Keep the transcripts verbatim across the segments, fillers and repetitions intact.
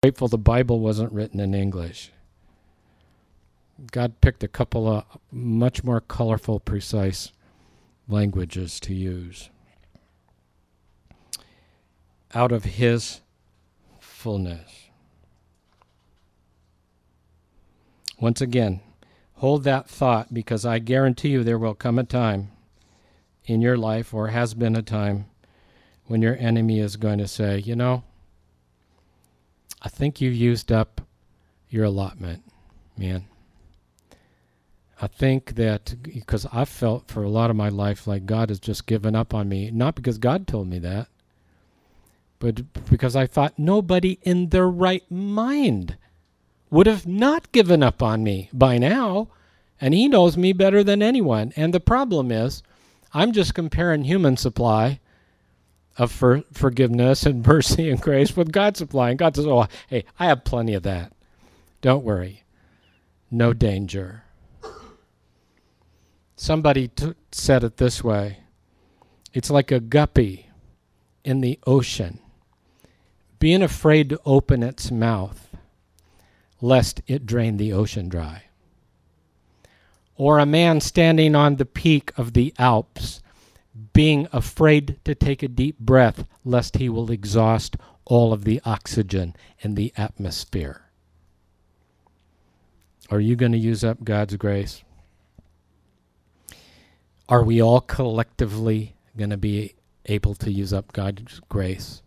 grateful the Bible wasn't written in English. God picked a couple of much more colorful, precise languages to use. Out of his fullness. Once again, hold that thought, because I guarantee you there will come a time in your life, or has been a time, when your enemy is going to say, you know, I think you've used up your allotment, man. I think that, because I've felt for a lot of my life like God has just given up on me, not because God told me that, but because I thought nobody in their right mind would have not given up on me by now, and he knows me better than anyone. And the problem is, I'm just comparing human supply of for forgiveness and mercy and grace with God's supply. And God says, oh, hey, I have plenty of that. Don't worry. No danger. Somebody t- said it this way. It's like a guppy in the ocean, being afraid to open its mouth, lest it drain the ocean dry. Or a man standing on the peak of the Alps, being afraid to take a deep breath, lest he will exhaust all of the oxygen in the atmosphere. Are you going to use up God's grace? Are we all collectively going to be able to use up God's grace?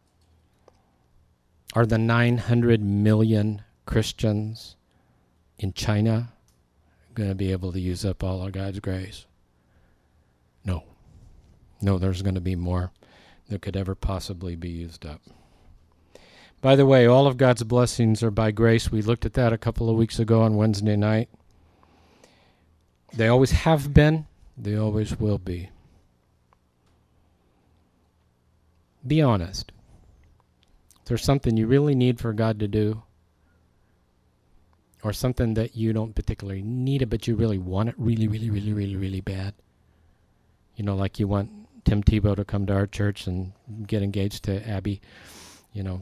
Are the nine hundred million Christians in China going to be able to use up all of God's grace? No. No, there's going to be more that could ever possibly be used up. By the way, all of God's blessings are by grace. We looked at that a couple of weeks ago on Wednesday night. They always have been. They always will be. Be honest. If there's something you really need for God to do, or something that you don't particularly need it, but you really want it really, really, really, really, really bad. You know, like you want Tim Tebow to come to our church and get engaged to Abby, you know.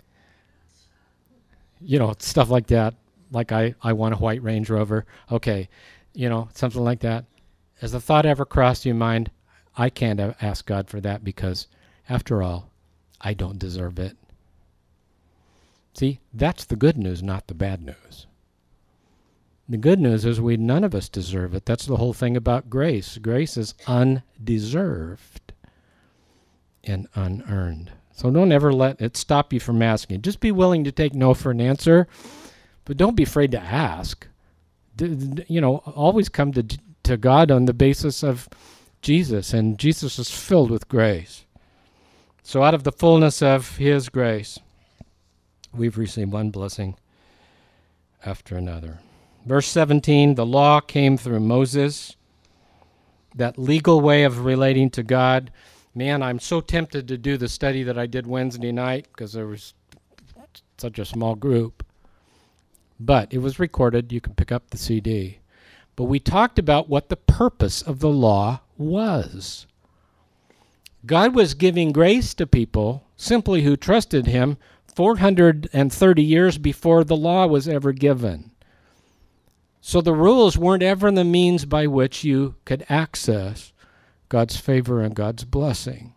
You know, stuff like that. Like I, I want a white Range Rover. Okay, you know, something like that. Has the thought ever crossed your mind, I can't ask God for that because, after all, I don't deserve it. See, that's the good news, not the bad news. The good news is we none of us deserve it. That's the whole thing about grace. Grace is undeserved and unearned. So don't ever let it stop you from asking. Just be willing to take no for an answer, but don't be afraid to ask. D- d- you know, always come to to God on the basis of Jesus, and Jesus is filled with grace. So out of the fullness of his grace, we've received one blessing after another. Verse seventeen, the law came through Moses, that legal way of relating to God. Man, I'm so tempted to do the study that I did Wednesday night because there was such a small group. But it was recorded. You can pick up the C D. But we talked about what the purpose of the law was. God was giving grace to people simply who trusted him four hundred thirty years before the law was ever given. So the rules weren't ever the means by which you could access God's favor and God's blessing.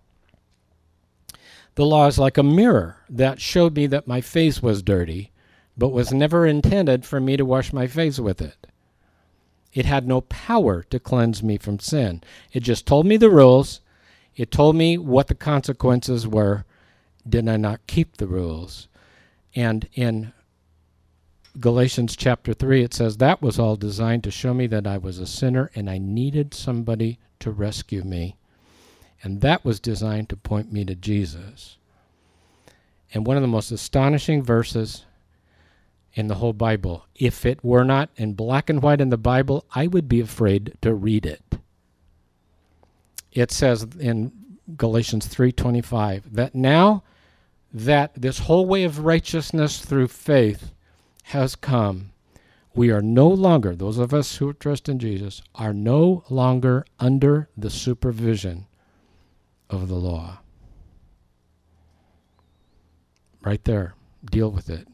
The law is like a mirror that showed me that my face was dirty, but was never intended for me to wash my face with it. It had no power to cleanse me from sin. It just told me the rules. It told me what the consequences were. Did I not keep the rules? And in Galatians chapter three, it says that was all designed to show me that I was a sinner and I needed somebody to rescue me. And that was designed to point me to Jesus. And one of the most astonishing verses in the whole Bible, if it were not in black and white in the Bible, I would be afraid to read it. It says in Galatians three twenty-five that now that this whole way of righteousness through faith has come, we are no longer, those of us who trust in Jesus, are no longer under the supervision of the law. Right there. deal with it.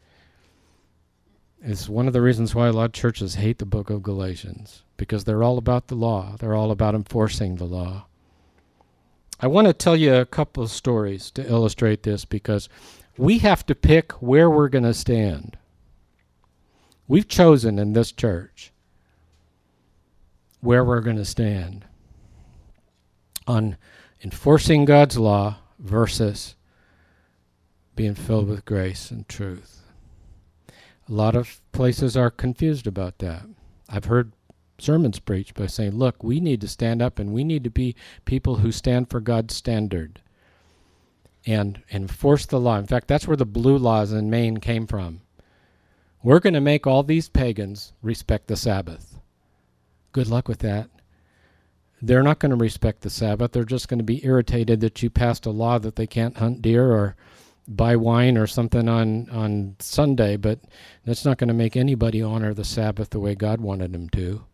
It's one of the reasons why a lot of churches hate the book of Galatians, because they're all about the law. They're all about enforcing the law. I want to tell you a couple of stories to illustrate this, because we have to pick where we're going to stand. We've chosen in this church where we're going to stand on enforcing God's law versus being filled with grace and truth. A lot of places are confused about that. I've heard sermons preached by saying, look, we need to stand up and we need to be people who stand for God's standard and enforce the law. In fact, that's where the blue laws in Maine came from. We're going to make all these pagans respect the Sabbath. Good luck with that. They're not going to respect the Sabbath. They're just going to be irritated that you passed a law that they can't hunt deer or buy wine or something on, on Sunday, but that's not going to make anybody honor the Sabbath the way God wanted them to.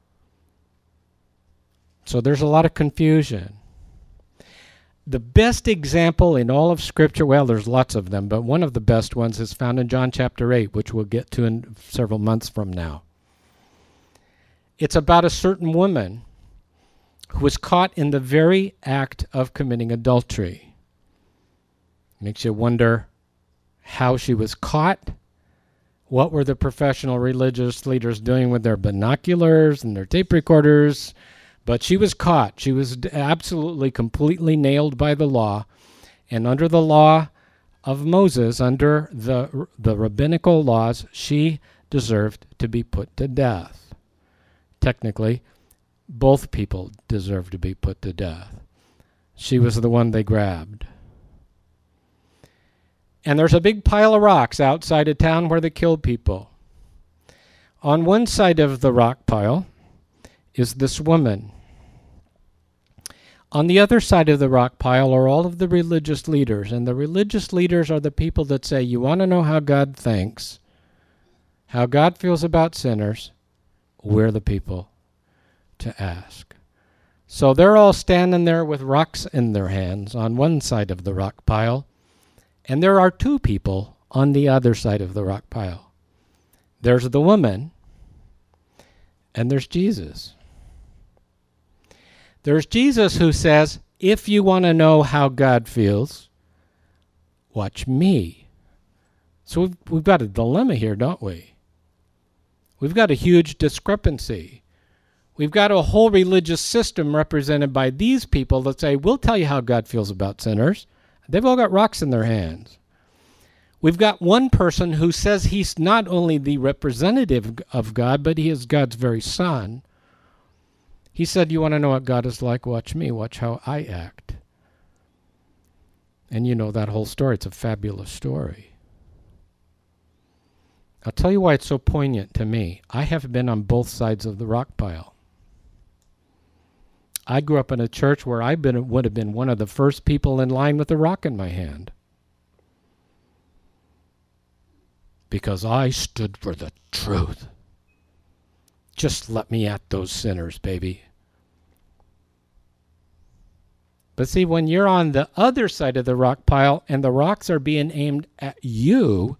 So there's a lot of confusion. The best example in all of Scripture, well, there's lots of them, but one of the best ones is found in John chapter eight, which we'll get to in several months from now. It's about a certain woman who was caught in the very act of committing adultery. Makes you wonder how she was caught. What were the professional religious leaders doing with their binoculars and their tape recorders? But she was caught. She was absolutely, completely nailed by the law. And under the law of Moses, under the, the rabbinical laws, she deserved to be put to death. Technically, both people deserved to be put to death. She was the one they grabbed. And there's a big pile of rocks outside of town where they killed people. On one side of the rock pile is this woman. On the other side of the rock pile are all of the religious leaders. And the religious leaders are the people that say, you want to know how God thinks, how God feels about sinners? We're the people to ask. So they're all standing there with rocks in their hands on one side of the rock pile. And there are two people on the other side of the rock pile. There's the woman, and there's Jesus. There's Jesus who says, if you want to know how God feels, watch me. So we've, we've got a dilemma here, don't we? We've got a huge discrepancy. We've got a whole religious system represented by these people that say, we'll tell you how God feels about sinners. They've all got rocks in their hands. We've got one person who says he's not only the representative of God, but he is God's very son. He said, you want to know what God is like? Watch me. Watch how I act. And you know that whole story. It's a fabulous story. I'll tell you why it's so poignant to me. I have been on both sides of the rock pile. I grew up in a church where I been, would have been one of the first people in line with a rock in my hand. Because I stood for the truth. Just let me at those sinners, baby. But see, when you're on the other side of the rock pile and the rocks are being aimed at you,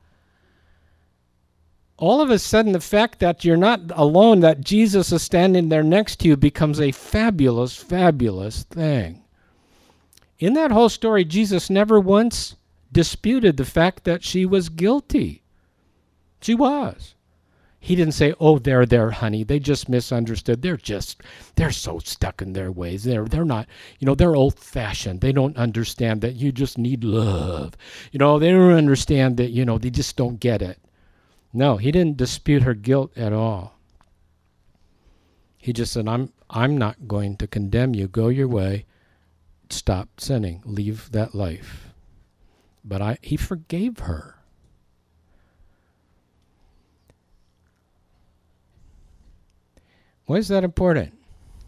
all of a sudden the fact that you're not alone, that Jesus is standing there next to you, becomes a fabulous, fabulous thing. In that whole story, Jesus never once disputed the fact that she was guilty. She was. He didn't say, oh, there, there, honey. They just misunderstood. They're just, they're so stuck in their ways. They're, they're not, you know, they're old-fashioned. They don't understand that you just need love. You know, they don't understand that, you know, they just don't get it. No, he didn't dispute her guilt at all. He just said, I'm I'm not going to condemn you. Go your way. Stop sinning. Leave that life. But I he forgave her. Why is that important?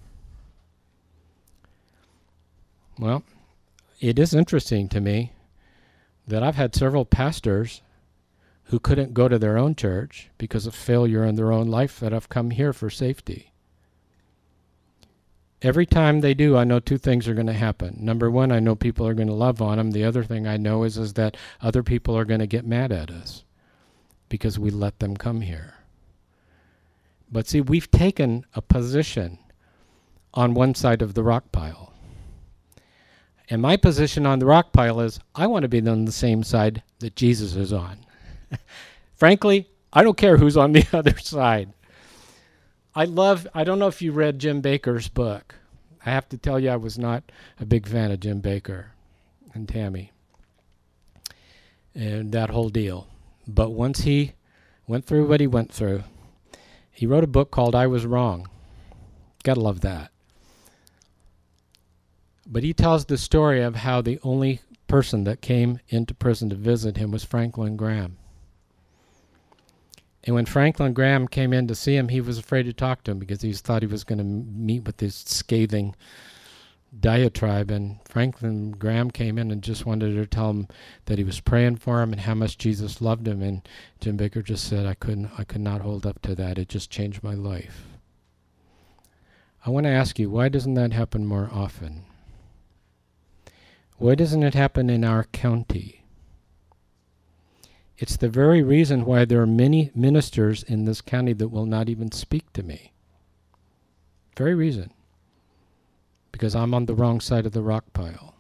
Well, it is interesting to me that I've had several pastors who couldn't go to their own church because of failure in their own life that have come here for safety. Every time they do, I know two things are going to happen. Number one, I know people are going to love on them. The other thing I know is, is that other people are going to get mad at us because we let them come here. But see, we've taken a position on one side of the rock pile. And my position on the rock pile is I want to be on the same side that Jesus is on. Frankly, I don't care who's on the other side. I love, I don't know if you read Jim Bakker's book. I have to tell you I was not a big fan of Jim Bakker and Tammy and that whole deal. But once he went through what he went through, he wrote a book called I Was Wrong. Gotta love that. But he tells the story of how the only person that came into prison to visit him was Franklin Graham. And when Franklin Graham came in to see him, he was afraid to talk to him because he thought he was going to meet with this scathing diatribe. And Franklin Graham came in and just wanted to tell him that he was praying for him and how much Jesus loved him. And Jim Bakker just said, I couldn't, I could not hold up to that. It just changed my life. I want to ask you, why doesn't that happen more often? Why doesn't it happen in our county? It's the very reason why there are many ministers in this county that will not even speak to me. Very reason. Because I'm on the wrong side of the rock pile.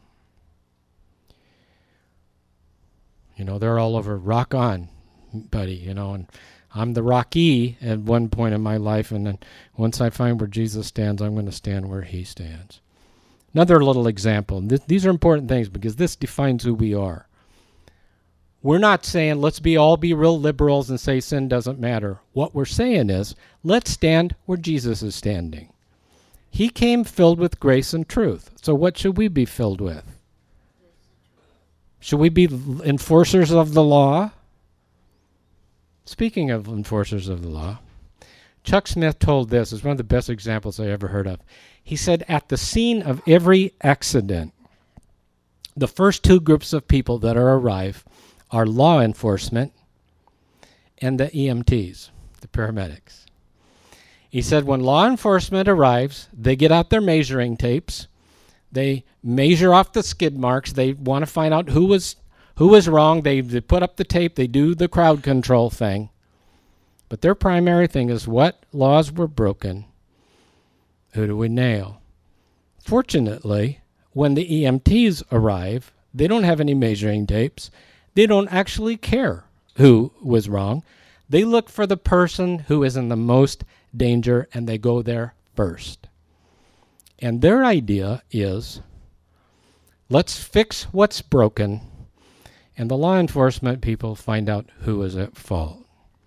You know, they're all over, rock on, buddy, you know, and I'm the rocky at one point in my life, and then once I find where Jesus stands, I'm going to stand where he stands. Another little example. Th- these are important things because this defines who we are. We're not saying let's be all be real liberals and say sin doesn't matter. What we're saying is let's stand where Jesus is standing. He came filled with grace and truth. So what should we be filled with? Should we be enforcers of the law? Speaking of enforcers of the law, Chuck Smith told this. It's one of the best examples I ever heard of. He said, at the scene of every accident, the first two groups of people that are arrive are law enforcement and the E M Ts, the paramedics. He said when law enforcement arrives, they get out their measuring tapes. They measure off the skid marks. They want to find out who was who was wrong. They, they put up the tape. They do the crowd control thing. But their primary thing is what laws were broken. Who do we nail? Fortunately, when the E M Ts arrive, they don't have any measuring tapes. They don't actually care who was wrong. They look for the person who is in the most danger, and they go there first. And their idea is, let's fix what's broken, and the law enforcement people find out who is at fault.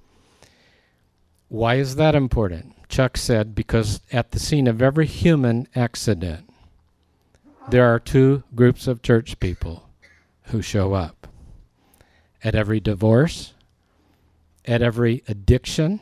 Why is that important? Chuck said, because at the scene of every human accident, there are two groups of church people who show up. At every divorce, at every addiction,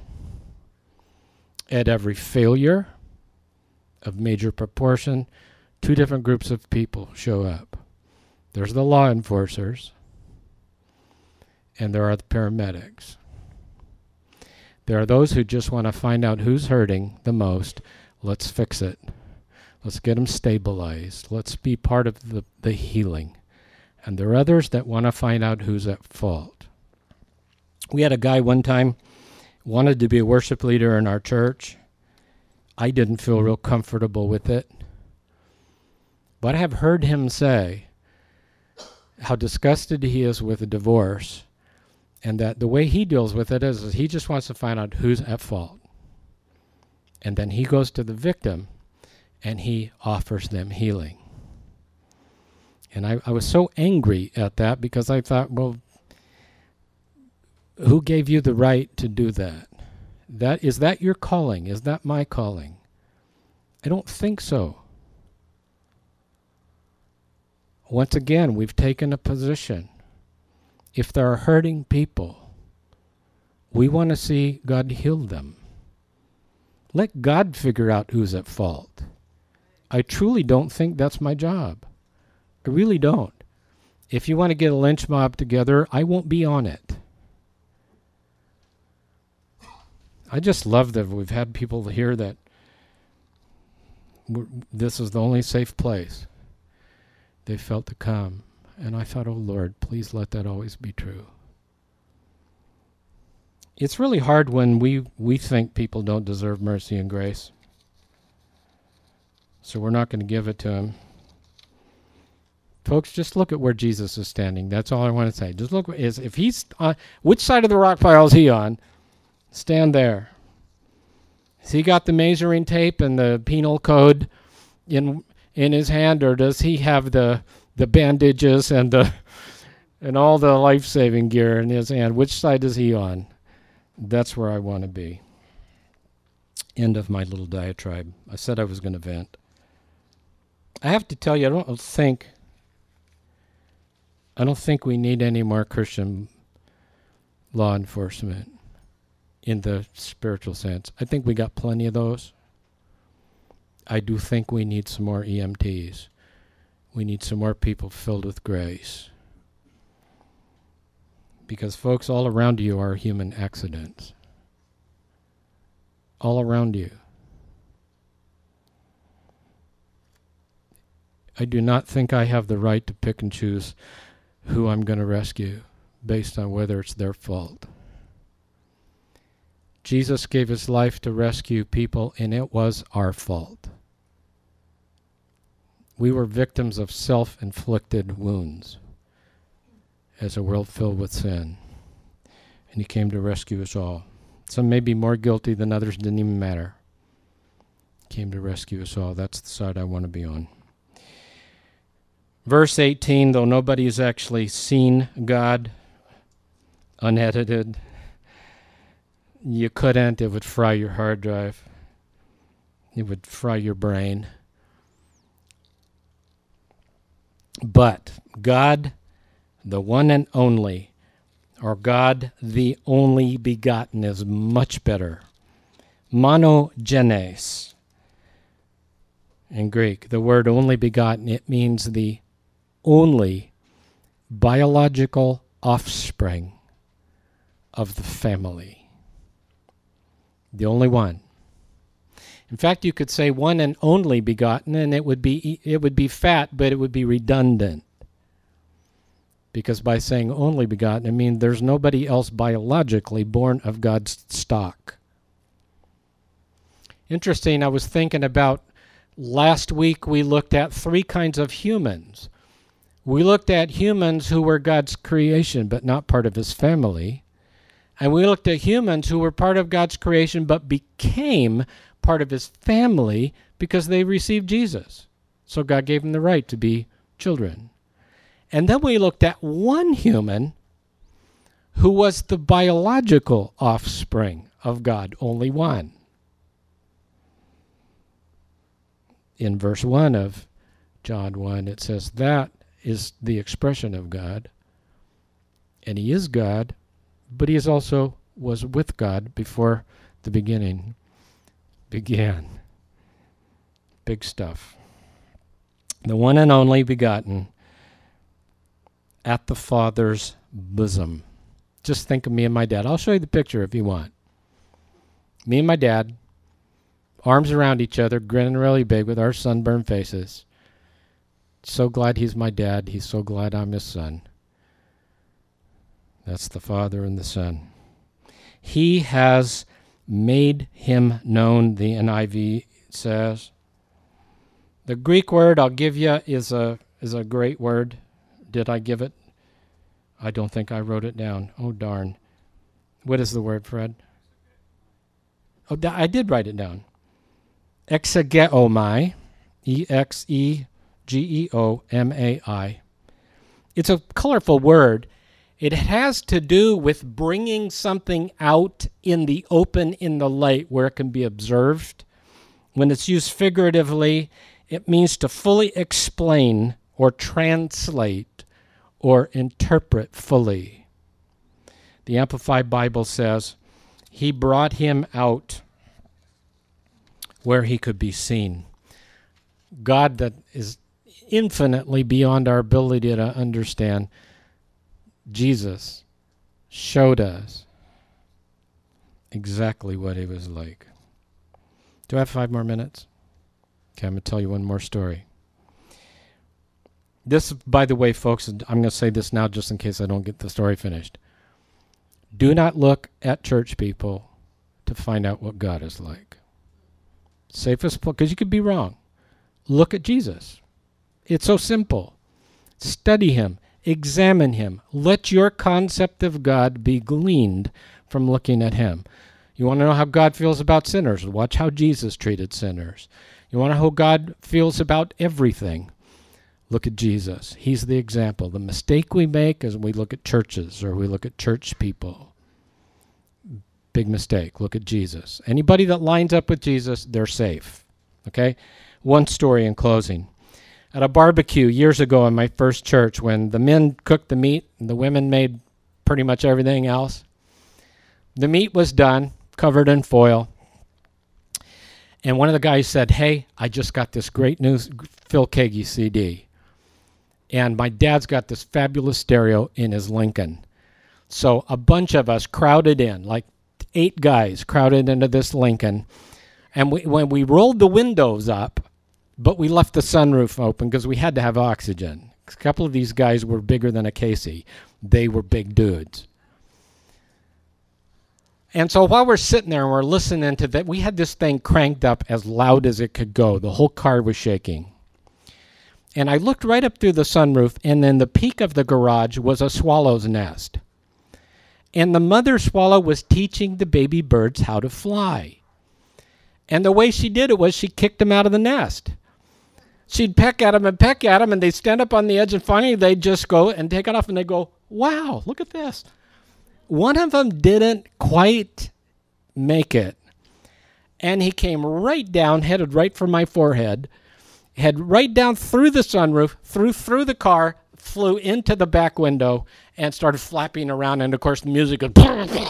at every failure of major proportion, two different groups of people show up. There's the law enforcers, and there are the paramedics. There are those who just want to find out who's hurting the most. Let's fix it. Let's get them stabilized. Let's be part of the, the healing. And there are others that want to find out who's at fault. We had a guy one time wanted to be a worship leader in our church. I didn't feel real comfortable with it. But I have heard him say how disgusted he is with a divorce, and that the way he deals with it is, is he just wants to find out who's at fault. And then he goes to the victim and he offers them healing. And I, I was so angry at that because I thought, well, who gave you the right to do that? That is that your calling? Is that my calling? I don't think so. Once again, we've taken a position. If there are hurting people, we want to see God heal them. Let God figure out who's at fault. I truly don't think that's my job. I really don't. If you want to get a lynch mob together, I won't be on it. I just love that we've had people here that w- this is the only safe place they felt to come. And I thought, oh Lord, please let that always be true. It's really hard when we, we think people don't deserve mercy and grace. So we're not going to give it to them. Folks, just look at where Jesus is standing. That's all I want to say. Just look, is if he's on, which side of the rock pile is he on? Stand there. Has he got the measuring tape and the penal code in in his hand, or does he have the the bandages and the and all the life-saving gear in his hand? Which side is he on? That's where I want to be. End of my little diatribe. I said I was going to vent. I have to tell you, I don't think I don't think we need any more Christian law enforcement in the spiritual sense. I think we got plenty of those. I do think we need some more E M Ts. We need some more people filled with grace. Because folks, all around you are human accidents. All around you. I do not think I have the right to pick and choose who I'm going to rescue based on whether it's their fault. Jesus gave his life to rescue people, and it was our fault. We were victims of self-inflicted wounds as a world filled with sin. And he came to rescue us all. Some may be more guilty than others, didn't even matter. He came to rescue us all. That's the side I want to be on. Verse eighteen, though nobody has actually seen God, unedited, you couldn't, it would fry your hard drive. It would fry your brain. But God, the one and only, or God the only begotten, is much better. Monogenes. In Greek, the word only begotten, it means the only biological offspring of the family. The only one. In fact, you could say one and only begotten, and it would be it would be fat, but it would be redundant. Because by saying only begotten, I mean there's nobody else biologically born of God's stock. Interesting, I was thinking about last week we looked at three kinds of humans. We looked at humans who were God's creation but not part of his family. And we looked at humans who were part of God's creation but became part of his family because they received Jesus. So God gave them the right to be children. And then we looked at one human who was the biological offspring of God, only one. In verse one of John one, it says that is the expression of God. And he is God, but he is also was with God before the beginning began. Big stuff. The one and only begotten at the Father's bosom. Just think of me and my dad. I'll show you the picture if you want. Me and my dad, arms around each other, grinning really big with our sunburned faces. So glad he's my dad. He's so glad I'm his son. That's the Father and the Son. He has made him known, the N I V says. The Greek word I'll give you is a is a great word. Did I give it? I don't think I wrote it down. Oh, darn. What is the word, Fred? Oh, I did write it down. Exegeomai. E X E G E O M A I. It's a colorful word. It has to do with bringing something out in the open, in the light, where it can be observed. When it's used figuratively, it means to fully explain or translate or interpret fully. The Amplified Bible says, he brought him out where he could be seen. God that is infinitely beyond our ability to understand, Jesus showed us exactly what he was like. Do I have five more minutes? Okay, I'm going to tell you one more story. This, by the way, folks, I'm going to say this now just in case I don't get the story finished. Do not look at church people to find out what God is like. Safest place, because you could be wrong. Look at Jesus. It's so simple. Study him. Examine him. Let your concept of God be gleaned from looking at him. You want to know how God feels about sinners? Watch how Jesus treated sinners. You want to know how God feels about everything? Look at Jesus. He's the example. The mistake we make is we look at churches or we look at church people. Big mistake. Look at Jesus. Anybody that lines up with Jesus, they're safe. Okay? One story in closing. At a barbecue years ago in my first church, when the men cooked the meat and the women made pretty much everything else, the meat was done, covered in foil. And one of the guys said, hey, I just got this great news, Phil Keaggy C D. And my dad's got this fabulous stereo in his Lincoln. So a bunch of us crowded in, like eight guys crowded into this Lincoln. And we, when we rolled the windows up, but we left the sunroof open because we had to have oxygen. A couple of these guys were bigger than a Casey. They were big dudes. And so while we're sitting there and we're listening to that, we had this thing cranked up as loud as it could go. The whole car was shaking. And I looked right up through the sunroof, and in the peak of the garage was a swallow's nest. And the mother swallow was teaching the baby birds how to fly. And the way she did it was she kicked them out of the nest. She'd peck at them and peck at them, and they'd stand up on the edge, and finally they'd just go and take it off, and they'd go, wow, look at this. One of them didn't quite make it, and he came right down, headed right for my forehead, head right down through the sunroof, through through the car, flew into the back window, and started flapping around, and of course the music goes,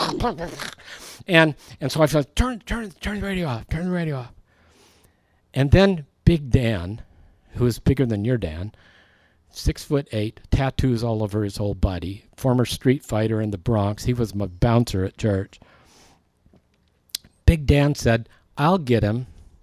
and and so I said, turn, turn, turn the radio off, turn the radio off. And then Big Dan, who is bigger than your Dan, six foot eight, tattoos all over his whole body, former street fighter in the Bronx. He was my bouncer at church. Big Dan said, I'll get him.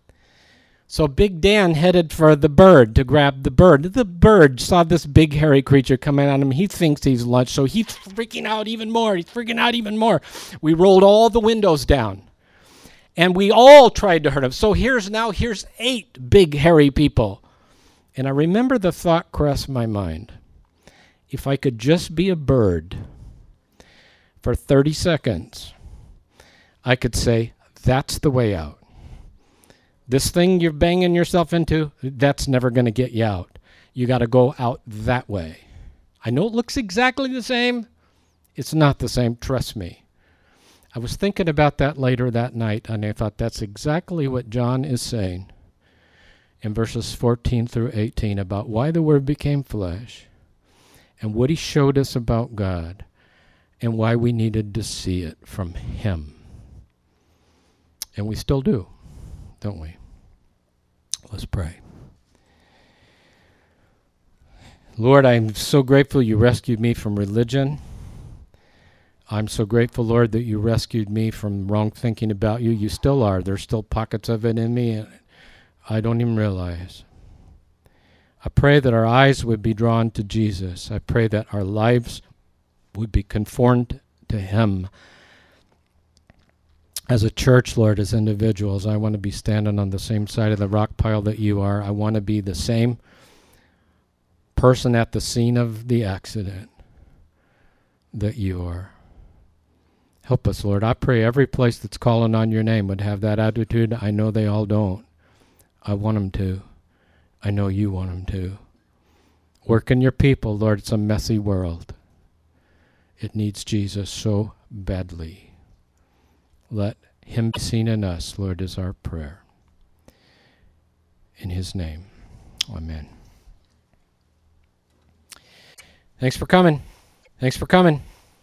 So Big Dan headed for the bird to grab the bird. The bird saw this big hairy creature coming at him. He thinks he's lunch, so he's freaking out even more. He's freaking out even more. We rolled all the windows down, and we all tried to hurt him. So here's now, here's eight big hairy people. And I remember the thought crossed my mind. If I could just be a bird for thirty seconds, I could say, that's the way out. This thing you're banging yourself into, that's never going to get you out. You got to go out that way. I know it looks exactly the same. It's not the same, trust me. I was thinking about that later that night, and I thought that's exactly what John is saying in verses fourteen through eighteen about why the Word became flesh and what he showed us about God and why we needed to see it from him. And we still do, don't we? Let's pray. Lord, I'm so grateful you rescued me from religion. I'm so grateful, Lord, that you rescued me from wrong thinking about you. You still are. There's still pockets of it in me, and I don't even realize. I pray that our eyes would be drawn to Jesus. I pray that our lives would be conformed to him. As a church, Lord, as individuals, I want to be standing on the same side of the rock pile that you are. I want to be the same person at the scene of the accident that you are. Help us, Lord. I pray every place that's calling on your name would have that attitude. I know they all don't. I want them to. I know you want them to. Work in your people, Lord. It's a messy world. It needs Jesus so badly. Let him be seen in us, Lord, is our prayer. In his name, amen. Thanks for coming. Thanks for coming.